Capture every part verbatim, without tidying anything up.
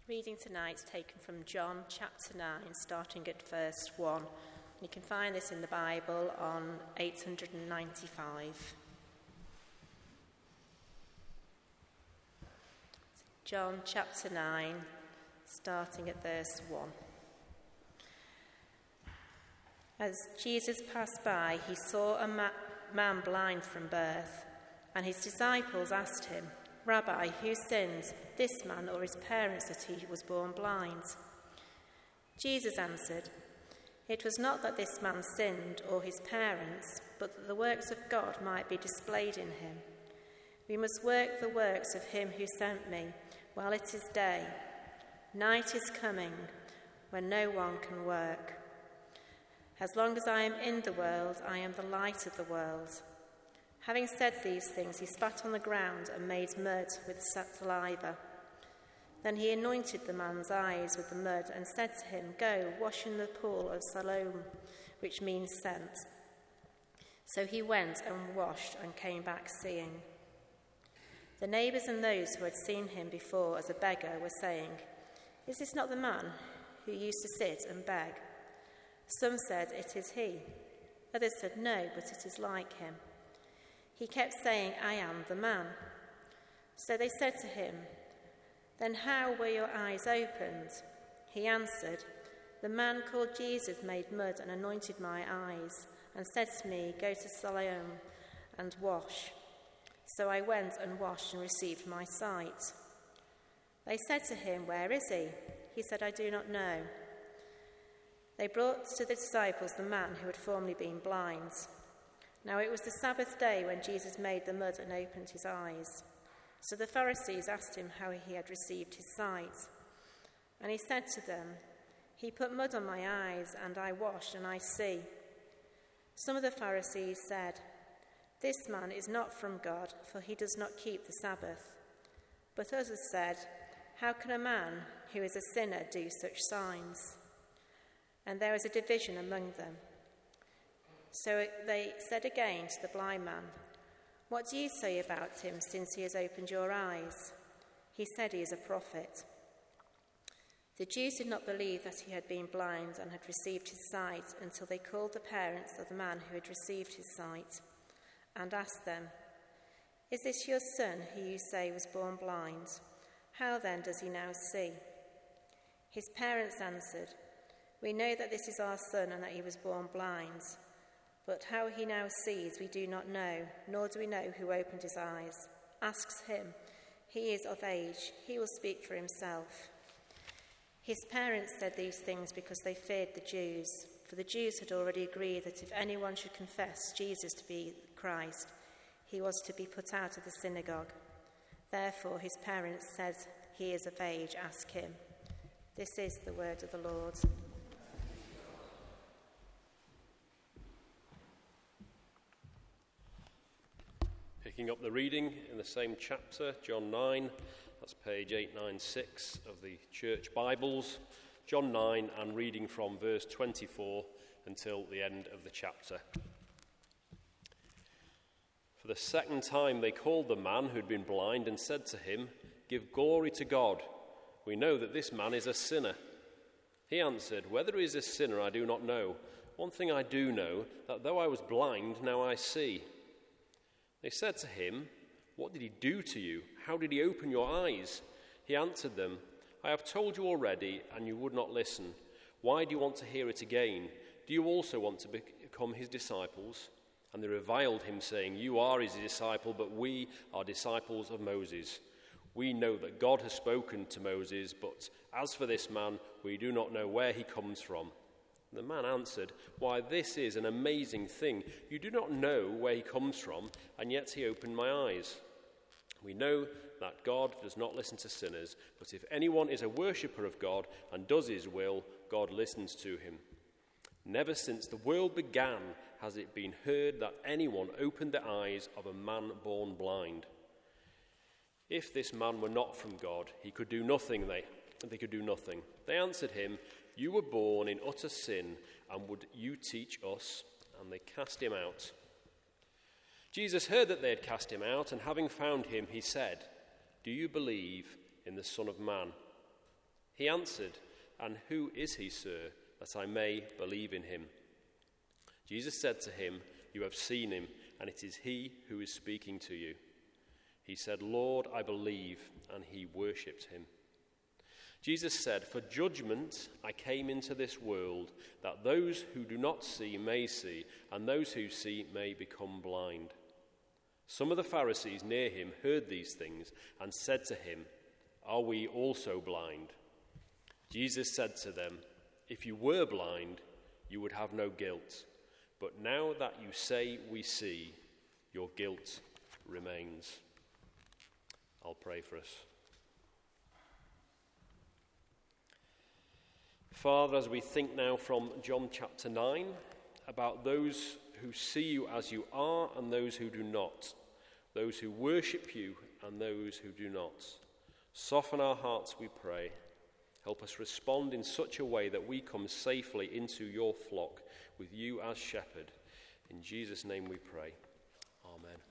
Reading tonight is taken from John chapter nine, starting at verse one. You can find this in the Bible on eight hundred ninety-five. John chapter nine, starting at verse one. As Jesus passed by, he saw a ma- man blind from birth, and his disciples asked him, "Rabbi, who sinned, this man or his parents, that he was born blind?" Jesus answered, "It was not that this man sinned or his parents, but that the works of God might be displayed in him. We must work the works of him who sent me while it is day. Night is coming when no one can work. As long as I am in the world, I am the light of the world." Having said these things, he spat on the ground and made mud with saliva. Then he anointed the man's eyes with the mud and said to him, "Go, wash in the pool of Siloam," which means sent. So he went and washed and came back seeing. The neighbours and those who had seen him before as a beggar were saying, "Is this not the man who used to sit and beg?" Some said, "It is he." Others said, "No, but it is like him." He kept saying, "I am the man." So they said to him, "Then how were your eyes opened?" He answered, "The man called Jesus made mud and anointed my eyes and said to me, 'Go to Siloam and wash.' So I went and washed and received my sight." They said to him, "Where is he?" He said, "I do not know." They brought to the disciples the man who had formerly been blind. Now it was the Sabbath day when Jesus made the mud and opened his eyes. So the Pharisees asked him how he had received his sight. And he said to them, "He put mud on my eyes, and I washed, and I see." Some of the Pharisees said, "This man is not from God, for he does not keep the Sabbath." But others said, "How can a man who is a sinner do such signs?" And there was a division among them. So they said again to the blind man, "What do you say about him, since he has opened your eyes?" He said he is a prophet. The Jews did not believe that he had been blind and had received his sight until they called the parents of the man who had received his sight and asked them, "Is this your son who you say was born blind? How then does he now see?" His parents answered, "We know that this is our son and that he was born blind. But how he now sees we do not know, nor do we know who opened his eyes. Ask him. He is of age. He will speak for himself." His parents said these things because they feared the Jews, for the Jews had already agreed that if anyone should confess Jesus to be Christ, he was to be put out of the synagogue. Therefore his parents said, "He is of age, ask him." This is the word of the Lord. Picking up the reading in the same chapter, John nine, that's page eight ninety-six of the Church Bibles, John nine, and reading from verse twenty-four until the end of the chapter. For the second time they called the man who had been blind and said to him, "Give glory to God. We know that this man is a sinner." He answered, "Whether he is a sinner I do not know. One thing I do know, that though I was blind, now I see." They said to him, "What did he do to you? How did he open your eyes?" He answered them, "I have told you already, and you would not listen. Why do you want to hear it again? Do you also want to become his disciples?" And they reviled him, saying, "You are his disciple, but we are disciples of Moses. We know that God has spoken to Moses, but as for this man, we do not know where he comes from." The man answered, "Why, this is an amazing thing. You do not know where he comes from, and yet he opened my eyes. We know that God does not listen to sinners, but if anyone is a worshipper of God and does his will, God listens to him. Never since the world began has it been heard that anyone opened the eyes of a man born blind. If this man were not from God, he could do nothing. They, they could do nothing. They answered him, 'You were born in utter sin, and would you teach us?' And they cast him out. Jesus heard that they had cast him out, and having found him, he said, 'Do you believe in the Son of Man?' He answered, "And who is he, sir, that I may believe in him?" Jesus said to him, "You have seen him, and it is he who is speaking to you." He said, "Lord, I believe," and he worshipped him. Jesus said, "For judgment I came into this world, that those who do not see may see, and those who see may become blind." Some of the Pharisees near him heard these things and said to him, "Are we also blind?" Jesus said to them, "If you were blind, you would have no guilt. But now that you say we see, your guilt remains." I'll pray for us. Father, as we think now from John chapter nine about those who see you as you are and those who do not, those who worship you and those who do not, soften our hearts, we pray. Help us respond in such a way that we come safely into your flock with you as shepherd. In Jesus' name we pray. Amen.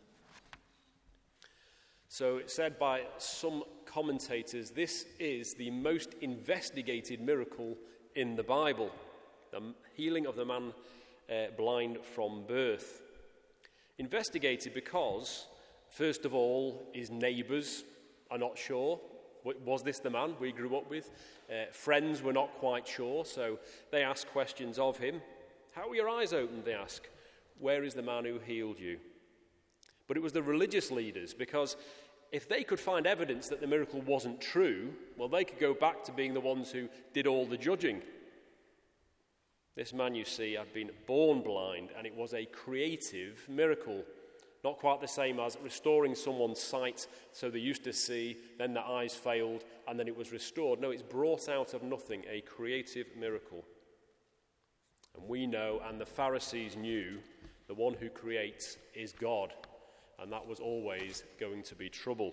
So it's said by some commentators, this is the most investigated miracle in the Bible, the healing of the man uh, blind from birth. Investigated because, first of all, his neighbours are not sure. Was this the man we grew up with? Uh, friends were not quite sure, so they ask questions of him. "How were your eyes opened?" they ask. "Where is the man who healed you?" But it was the religious leaders, because if they could find evidence that the miracle wasn't true, well, they could go back to being the ones who did all the judging. This man, you see, had been born blind, and it was a creative miracle. Not quite the same as restoring someone's sight so they used to see, then their eyes failed, and then it was restored. No, it's brought out of nothing, a creative miracle. And we know, and the Pharisees knew, the one who creates is God, and that was always going to be trouble.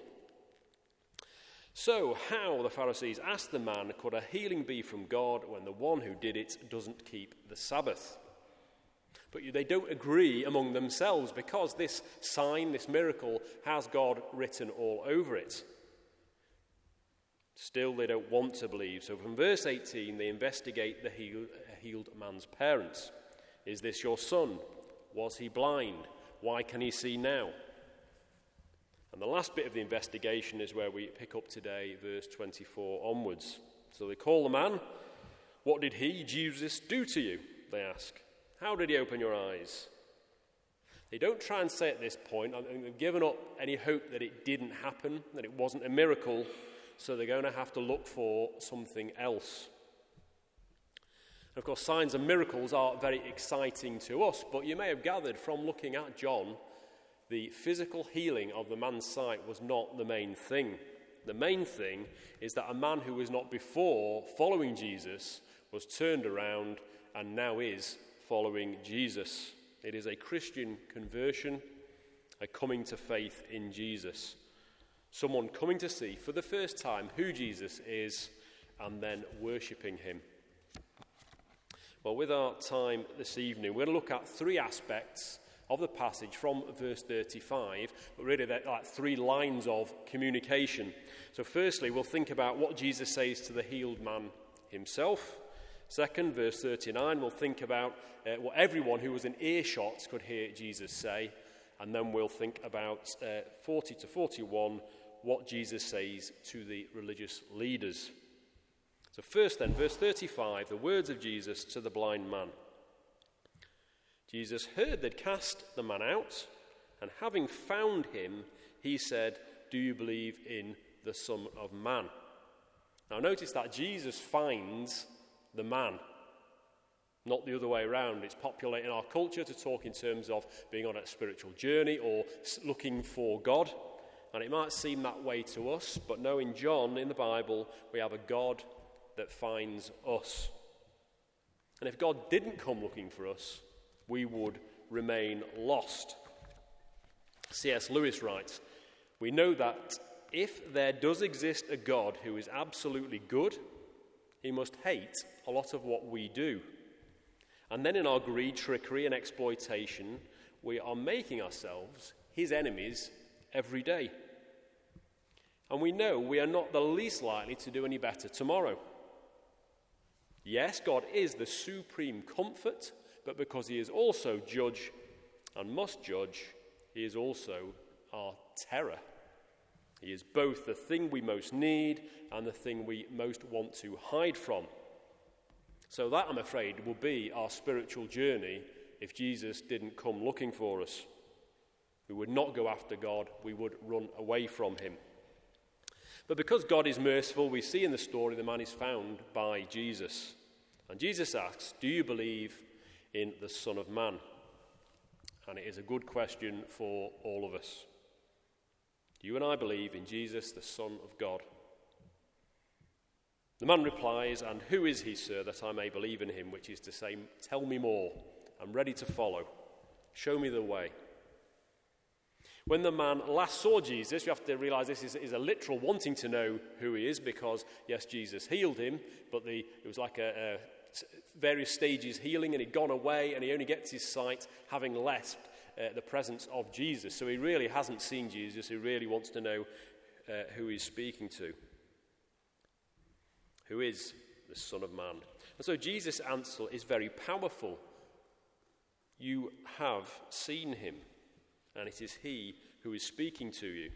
So, how, the Pharisees asked the man, could a healing be from God when the one who did it doesn't keep the Sabbath? But they don't agree among themselves, because this sign, this miracle, has God written all over it. Still, they don't want to believe. So from verse eighteen, they investigate the healed, healed man's parents. "Is this your son? Was he blind? Why can he see now?" And the last bit of the investigation is where we pick up today, verse twenty-four onwards. So they call the man. "What did he, Jesus, do to you?" they ask. "How did he open your eyes?" They don't try and say at this point, I mean, they've given up any hope that it didn't happen, that it wasn't a miracle, so they're going to have to look for something else. And of course, signs and miracles are very exciting to us, but you may have gathered from looking at John, the physical healing of the man's sight was not the main thing. The main thing is that a man who was not before following Jesus was turned around and now is following Jesus. It is a Christian conversion, a coming to faith in Jesus. Someone coming to see for the first time who Jesus is and then worshipping him. Well, with our time this evening, we're going to look at three aspects of the passage from verse thirty-five, but really they're like three lines of communication. So firstly, we'll think about what Jesus says to the healed man himself. Second, verse thirty-nine, we'll think about uh, what everyone who was in earshot could hear Jesus say. And then we'll think about uh, forty to forty-one, what Jesus says to the religious leaders. So first then, verse thirty-five, the words of Jesus to the blind man. Jesus heard they'd cast the man out, and having found him, he said, "Do you believe in the Son of Man?" Now notice that Jesus finds the man, not the other way around. It's popular in our culture to talk in terms of being on a spiritual journey or looking for God, and it might seem that way to us, but no, in John, in the Bible, we have a God that finds us. And if God didn't come looking for us, we would remain lost. C S Lewis writes, "We know that if there does exist a God who is absolutely good, he must hate a lot of what we do. And then in our greed, trickery, and exploitation, we are making ourselves his enemies every day. And we know we are not the least likely to do any better tomorrow. Yes, God is the supreme comfort, but because he is also judge and must judge, he is also our terror. He is both the thing we most need and the thing we most want to hide from. So that, I'm afraid, will be our spiritual journey if Jesus didn't come looking for us. We would not go after God, we would run away from him. But because God is merciful, we see in the story the man is found by Jesus. And Jesus asks, do you believe in the Son of Man? And it is a good question for all of us. Do you and I believe in Jesus, the Son of God? The man replies, and who is he, sir, that I may believe in him? Which is to say, tell me more. I'm ready to follow. Show me the way. When the man last saw Jesus, you have to realize this is, is a literal wanting to know who he is, because, yes, Jesus healed him, but the, it was like a, a various stages healing, and he'd gone away, and he only gets his sight having left uh, the presence of Jesus. So he really hasn't seen Jesus. He really wants to know uh, who he's speaking to. Who is the Son of Man? And so Jesus' answer is very powerful. You have seen him. And it is he who is speaking to you.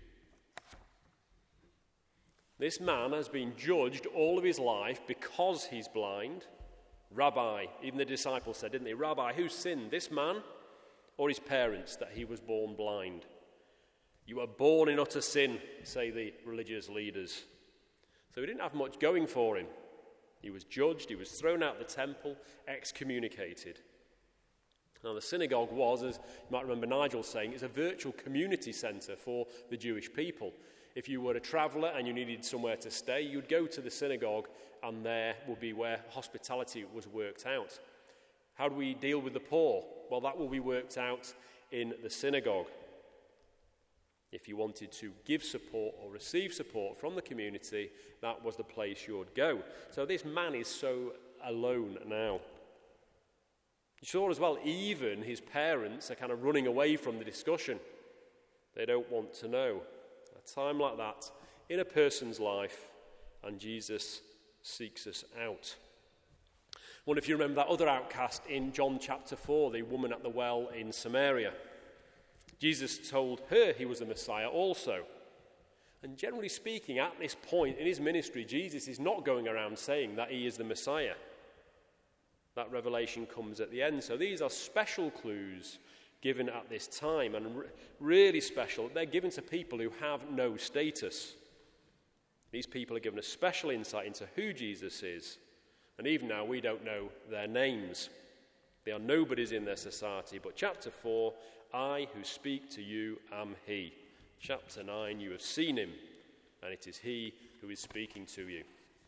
This man has been judged all of his life because he's blind. Rabbi, even the disciples said, didn't they? Rabbi, who sinned, this man or his parents, that he was born blind? You were born in utter sin, say the religious leaders. So he didn't have much going for him. He was judged, he was thrown out of the temple, excommunicated. Now, the synagogue was, as you might remember Nigel saying, it's a virtual community centre for the Jewish people. If you were a traveller and you needed somewhere to stay, you'd go to the synagogue, and there would be where hospitality was worked out. How do we deal with the poor? Well, that will be worked out in the synagogue. If you wanted to give support or receive support from the community, that was the place you would go. So this man is so alone now. You saw as well, even his parents are kind of running away from the discussion. They don't want to know. A time like that in a person's life, and Jesus seeks us out. I wonder if you remember that other outcast in John chapter four, the woman at the well in Samaria. Jesus told her he was the Messiah also. And generally speaking, at this point in his ministry, Jesus is not going around saying that he is the Messiah. That revelation comes at the end. So these are special clues given at this time, and re- really special. They're given to people who have no status. These people are given a special insight into who Jesus is. And even now, we don't know their names. They are nobodies in their society. But chapter four, I who speak to you am he. Chapter nine, you have seen him, and it is he who is speaking to you.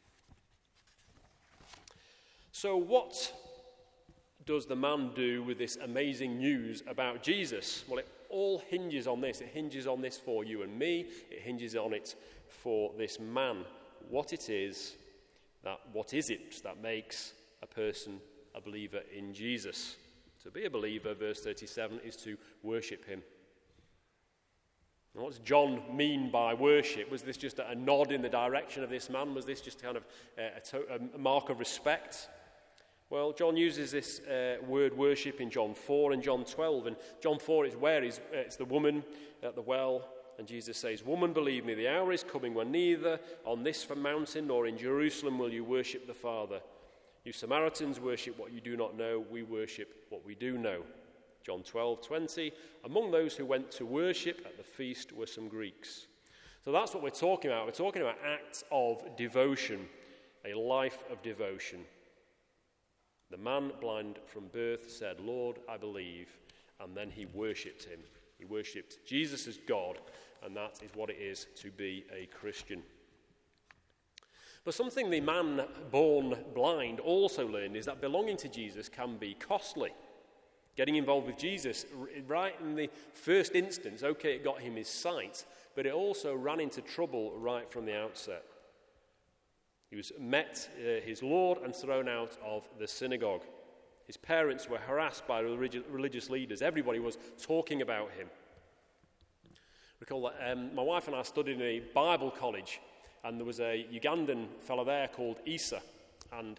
So what does the man do with this amazing news about Jesus? Well, it all hinges on this. It hinges on this for you and me. It hinges on it for this man. What it is, that what is it that makes a person a believer in Jesus? To be a believer, verse thirty-seven, is to worship him. And what does John mean by worship? Was this just a nod in the direction of this man? Was this just kind of a, to- a mark of respect? Well, John uses this uh, word worship in John four and John twelve. And John four is where he's, uh, it's the woman at the well. And Jesus says, "Woman, believe me, the hour is coming when neither on this mountain nor in Jerusalem will you worship the Father. You Samaritans worship what you do not know. We worship what we do know." John twelve twenty, among those who went to worship at the feast were some Greeks. So that's what we're talking about. We're talking about acts of devotion, a life of devotion. The man blind from birth said, "Lord, I believe," and then he worshipped him. He worshipped Jesus as God, and that is what it is to be a Christian. But something the man born blind also learned is that belonging to Jesus can be costly. Getting involved with Jesus, right in the first instance, okay, it got him his sight, but it also ran into trouble right from the outset. He was met uh, his Lord and thrown out of the synagogue. His parents were harassed by religi- religious leaders. Everybody was talking about him. Recall that um, my wife and I studied in a Bible college, and there was a Ugandan fellow there called Isa, and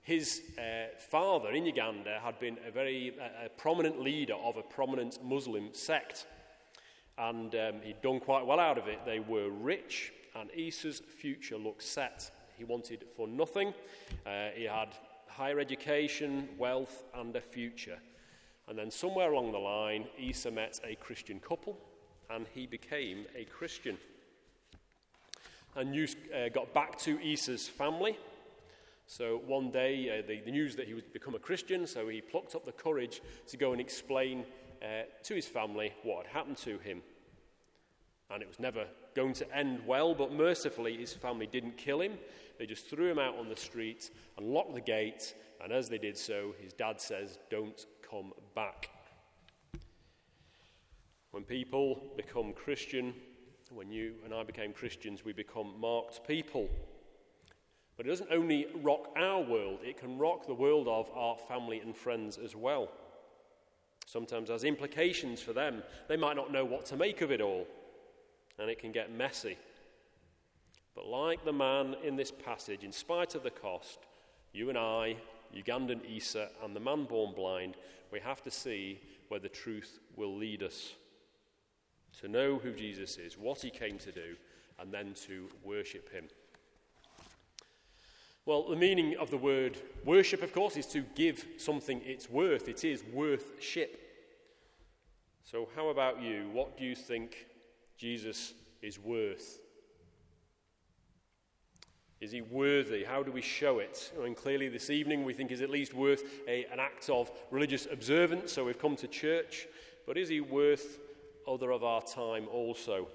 His uh, father in Uganda had been a very uh, a prominent leader of a prominent Muslim sect, and um, he'd done quite well out of it. They were rich, and Isa's future looked set. He wanted for nothing. Uh, he had higher education, wealth, and a future. And then somewhere along the line, Isa met a Christian couple, and he became a Christian. And news uh, got back to Isa's family. So one day, uh, the, the news that he would become a Christian, so he plucked up the courage to go and explain uh, to his family what had happened to him. And it was never going to end well, but mercifully his family didn't kill him. They just threw him out on the street and locked the gate, and as they did so, his dad says, "Don't come back." When people become Christian, when you and I became Christians, we become marked people. But it doesn't only rock our world, it can rock the world of our family and friends as well. Sometimes has implications for them. They might not know what to make of it all, and it can get messy. But like the man in this passage, in spite of the cost, you and I, Ugandan Isa, and the man born blind, we have to see where the truth will lead us. To know who Jesus is, what he came to do, and then to worship him. Well, the meaning of the word worship, of course, is to give something its worth. It is worth-ship. So how about you? What do you think Jesus is worth? Is he worthy? How do we show it? I mean, clearly this evening we think he's at least worth a, an act of religious observance, so we've come to church. But is he worth other of our time also?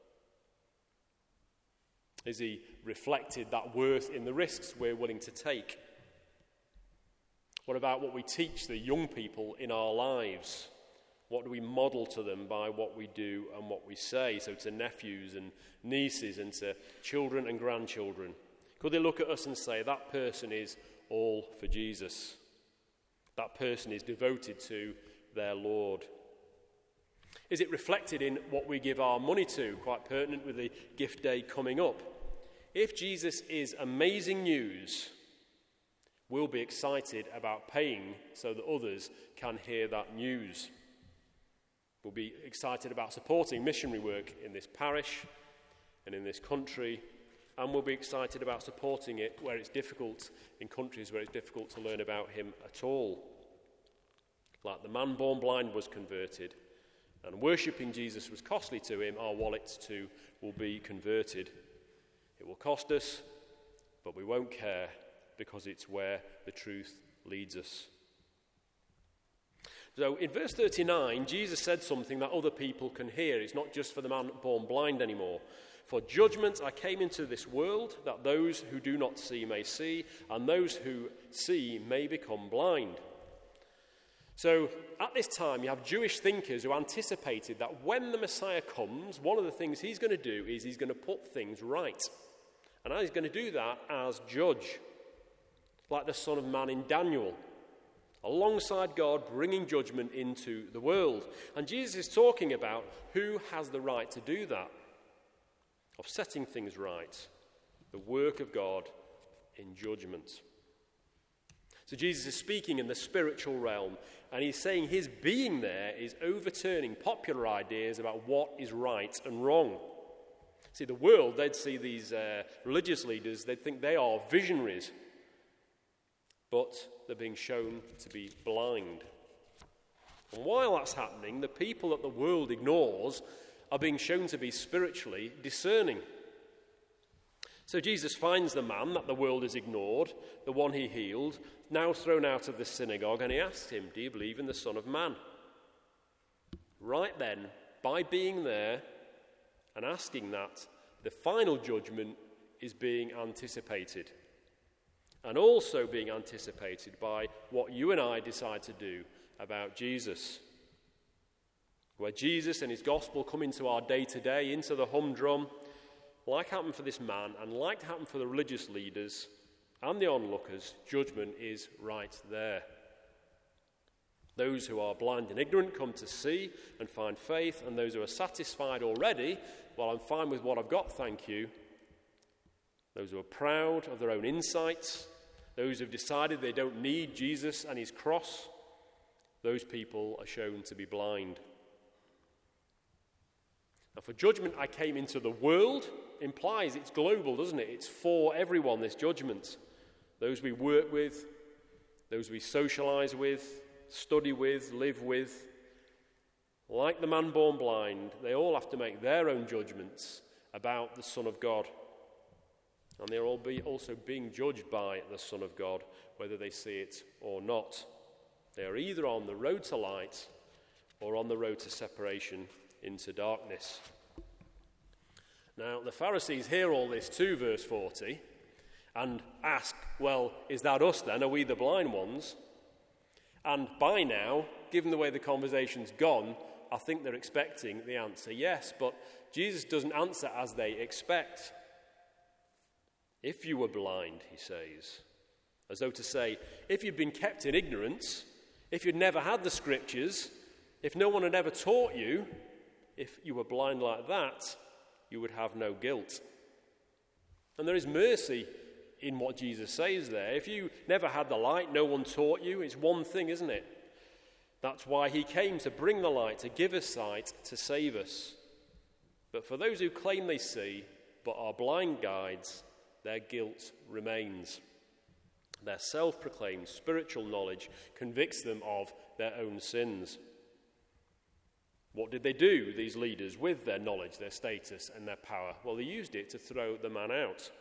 Is he reflected that worth in the risks we're willing to take? What about what we teach the young people in our lives? What do we model to them by what we do and what we say? So to nephews and nieces and to children and grandchildren. Could they look at us and say, that person is all for Jesus? That person is devoted to their Lord. Is it reflected in what we give our money to? Quite pertinent with the gift day coming up. If Jesus is amazing news, we'll be excited about paying so that others can hear that news. We'll be excited about supporting missionary work in this parish and in this country, and we'll be excited about supporting it where it's difficult, in countries where it's difficult to learn about him at all. Like the man born blind was converted, and worshipping Jesus was costly to him, our wallets too will be converted. It will cost us, but we won't care because it's where the truth leads us. So in verse thirty-nine, Jesus said something that other people can hear. It's not just for the man born blind anymore. For judgment I came into this world, that those who do not see may see, and those who see may become blind. So at this time, you have Jewish thinkers who anticipated that when the Messiah comes, one of the things he's going to do is he's going to put things right. And he's going to do that as judge, like the Son of Man in Daniel, alongside God bringing judgment into the world. And Jesus is talking about who has the right to do that, of setting things right, the work of God in judgment. So Jesus is speaking in the spiritual realm, and he's saying his being there is overturning popular ideas about what is right and wrong. See, the world, they'd see these uh, religious leaders, they'd think they are visionaries, but they're being shown to be blind. And while that's happening, the people that the world ignores are being shown to be spiritually discerning. So Jesus finds the man that the world has ignored, the one he healed, now thrown out of the synagogue, and he asks him, do you believe in the Son of Man? Right then, by being there and asking that, the final judgment is being anticipated. And also being anticipated by what you and I decide to do about Jesus. Where Jesus and his gospel come into our day-to-day, into the humdrum, like happened for this man and like happened for the religious leaders and the onlookers, judgment is right there. Those who are blind and ignorant come to see and find faith, and those who are satisfied already, well, I'm fine with what I've got, thank you. Those who are proud of their own insights those who've decided they don't need Jesus and his cross, those people are shown to be blind. Now, for judgment I came into the world implies it's global, doesn't it? It's for everyone, this judgment. Those we work with, those we socialise with, study with, live with. Like the man born blind, they all have to make their own judgments about the Son of God. And they're all be also being judged by the Son of God, whether they see it or not. They are either on the road to light or on the road to separation into darkness. Now, the Pharisees hear all this too, verse forty, and ask, well, is that us then? Are we the blind ones? And by now, given the way the conversation's gone, I think they're expecting the answer yes, but Jesus doesn't answer as they expect. If you were blind, he says, as though to say, if you'd been kept in ignorance, if you'd never had the scriptures, if no one had ever taught you, if you were blind like that, you would have no guilt. And there is mercy in what Jesus says there. If you never had the light, no one taught you, it's one thing, isn't it? That's why he came, to bring the light, to give us sight, to save us. But for those who claim they see, but are blind guides, their guilt remains. Their self-proclaimed spiritual knowledge convicts them of their own sins. What did they do, these leaders, with their knowledge, their status, and their power? Well, they used it to throw the man out.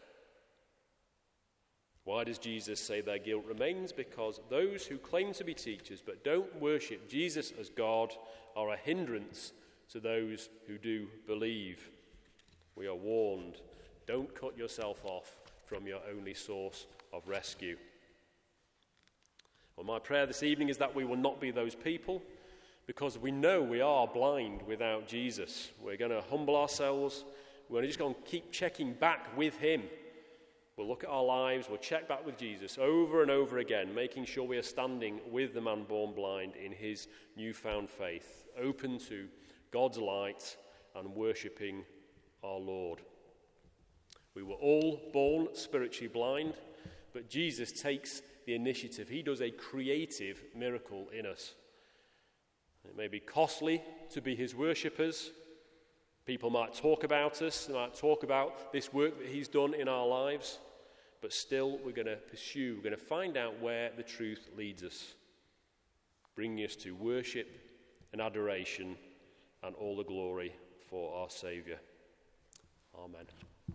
Why does Jesus say their guilt remains? Because those who claim to be teachers but don't worship Jesus as God are a hindrance to those who do believe. We are warned, don't cut yourself off from your only source of rescue. Well, my prayer this evening is that we will not be those people, because we know we are blind without Jesus. We're going to humble ourselves. We're just going to keep checking back with him. We'll look at our lives. We'll check back with Jesus over and over again, making sure we are standing with the man born blind in his newfound faith, open to God's light and worshipping our Lord. We were all born spiritually blind, but Jesus takes the initiative. He does a creative miracle in us. It may be costly to be his worshippers. People might talk about us, they might talk about this work that he's done in our lives, but still we're going to pursue, we're going to find out where the truth leads us, bringing us to worship and adoration and all the glory for our Saviour. Amen.